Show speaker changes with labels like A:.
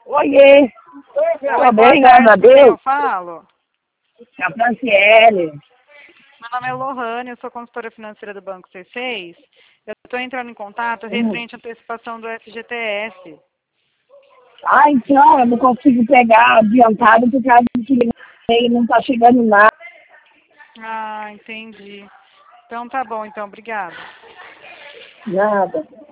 A: Oiê,
B: Oi,
A: tô
B: boa
A: bem, graças
B: tarde,
A: a
B: com quem eu
A: Deus.
B: falo?
A: É a Franciele.
B: Meu nome é Lohane, eu sou consultora financeira do Banco C6. Eu estou entrando em contato referente à antecipação do FGTS.
A: Ah, então, eu não consigo pegar adiantado por causa que não tá chegando nada.
B: Ah, entendi. Então tá bom, então, obrigada.
A: Nada.